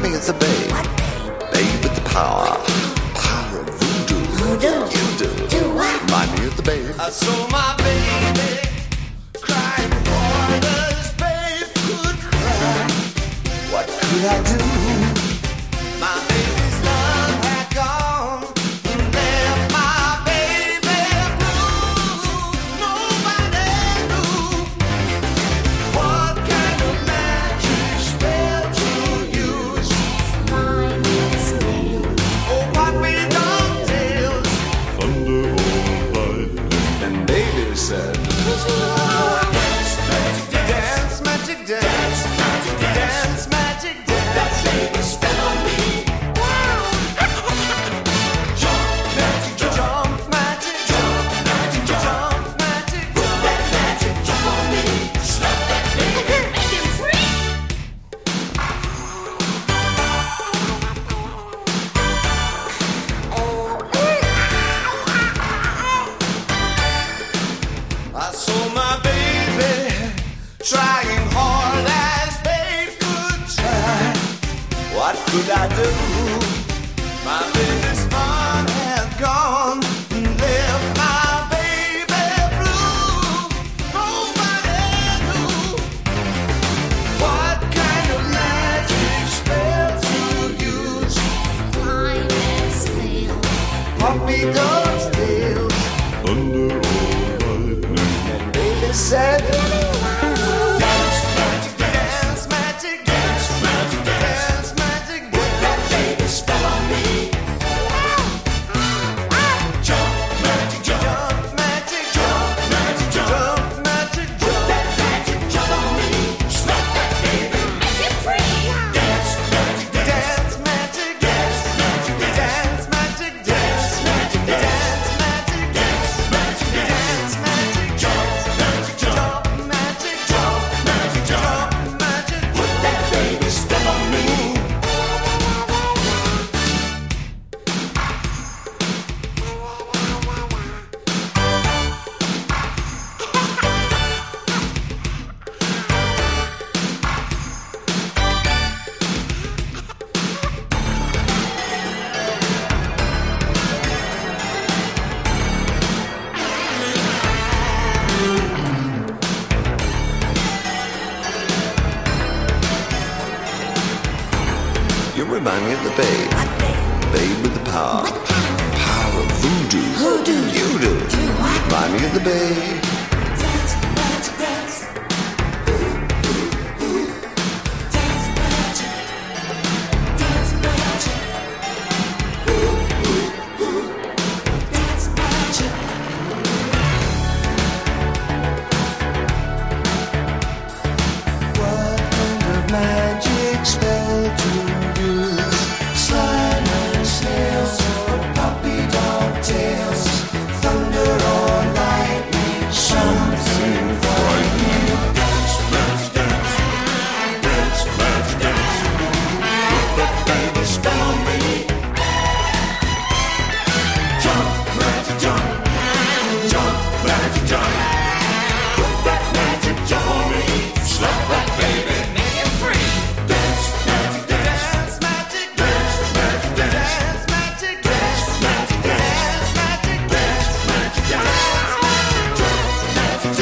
me of the babe. Babe with the power. Power of voodoo. You do. Remind me of the babe. I saw my baby crying waters, babe could cry. What could I do? My baby's love had gone and left my baby blue. Nobody knew what kind of magic spell to use. Oh, what we don't tell. Thunder or lightning. And baby said, Dance, magic dance, magic dance, magic dance, magic dance. That baby spell on me. Jump, magic jump, magic jump, magic jump, magic. Put that magic jump on me. Slap that baby, make him free. I saw my baby trying hard as babe could try. what could I do? My baby's fun had gone and left my baby blue. Nobody knew what kind of magic spell to use. Puppy dog's tails. Thunder or lightning. And baby said, Dance, magic dance, magic dance, magic dance, magic dance. That baby spell on me. Jump, magic jump, magic jump, magic jump, magic jump. That magic jump on me. Slap that baby, make it free. Dance, magic dance, magic dance, magic dance, magic dance, magic dance, magic dance, magic dance, magic jump, magic jump, magic jump, magic jump, magic. Put that baby spell on me. you remind me of the babe. Babe with the power. Power of voodoo. You do. Remind me of the babe.